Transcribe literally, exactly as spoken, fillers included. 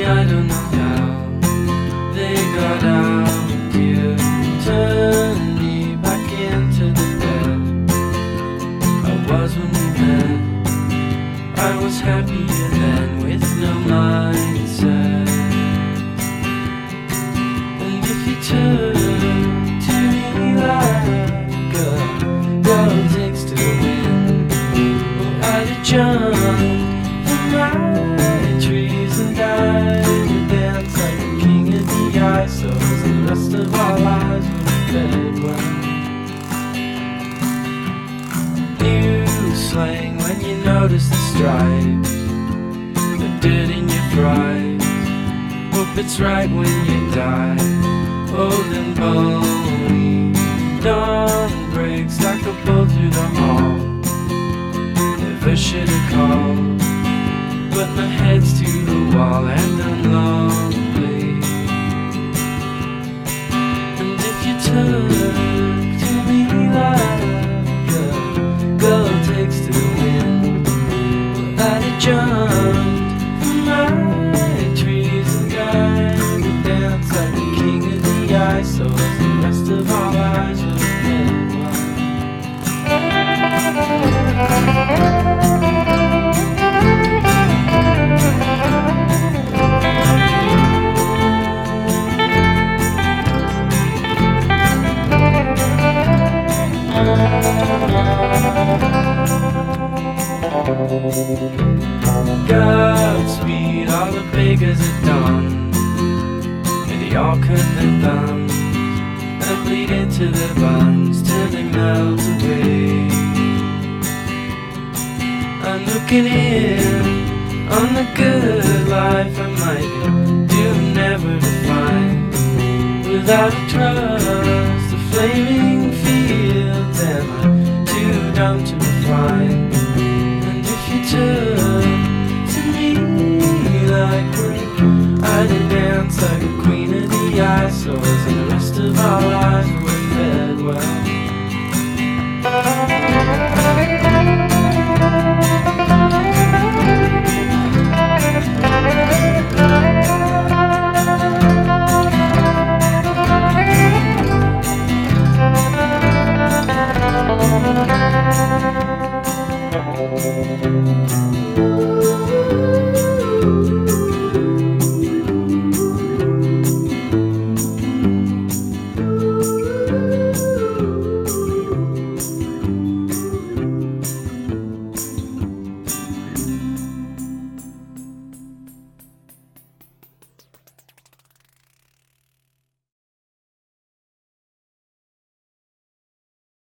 I don't know how they got out. You turned me back into the bed I was when we met. I was happier then with no mindset. And if you turn to me like a girl takes to the wind, well, I'd have jumped from my trees and died to dance like a king of the ice. So the rest of our lives would have fed well. New slang when you notice the stripes, the dirt in your fries. Hope it's right when you die, old and bony. Dawn breaks like a bolt through the hall. Never should have called, but my head's to the wall and I'm lonely. And if you turn to me like a girl takes to the wind, well, I'd have jumped from my trees and died to dance like the king of the ice. So as the rest of our lives would have been one. Godspeed, all the beggars are done, and they all cut their thumbs and bleed into their buns till they melt away. I'm looking in on the good life I might be doomed never to find. Without a trust, the flaming fields, am I too dumb to refine? And if you took